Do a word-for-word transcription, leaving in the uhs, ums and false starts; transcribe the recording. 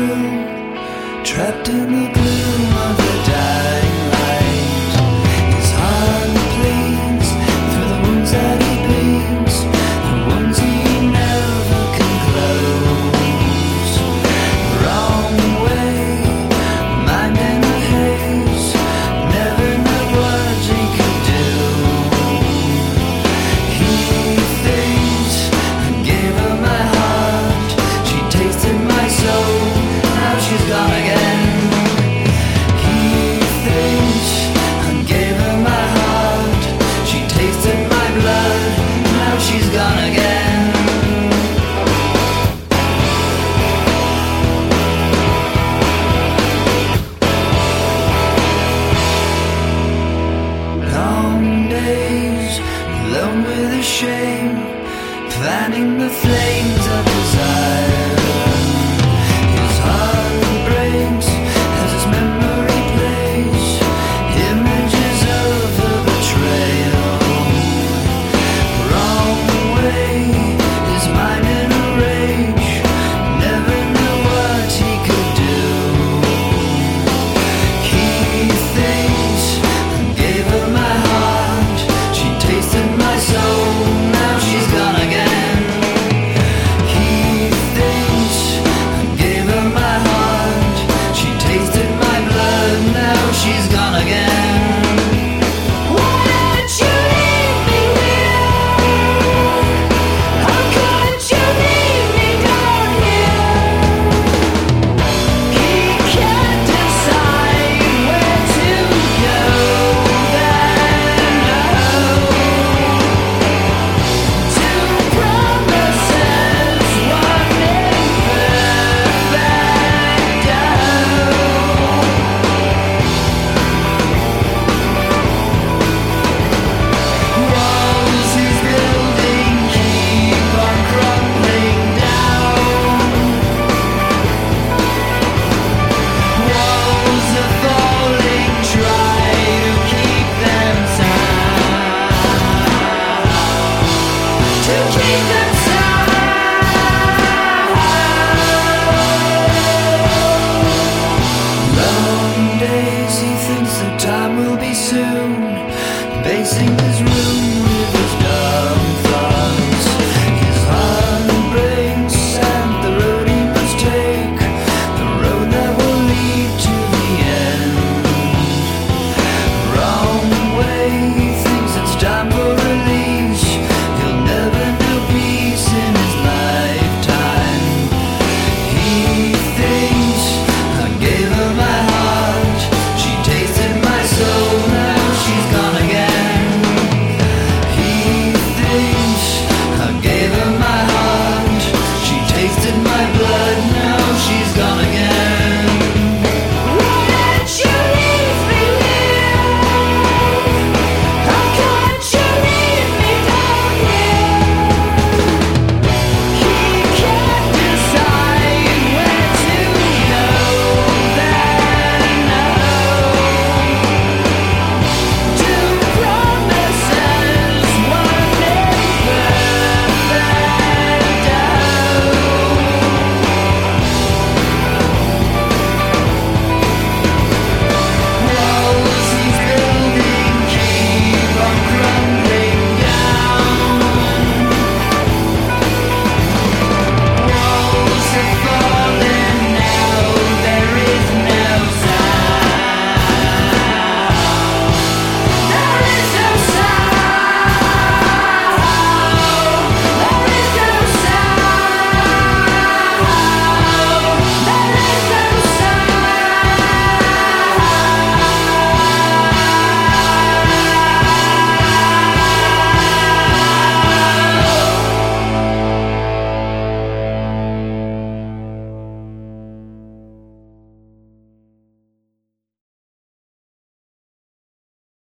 through, trapped in the gloom of the dying light. His heart bleeds through the wounds that he bleeds, the ones he never can close. Wrong way, mind in a haze, never knew what he could do. He thinks I gave her my heart, she tasted my soul, now she's gone again. He thinks I gave her my heart, she tasted my blood, now she's gone again. Long days, alone with the shame, fanning the flames of desire.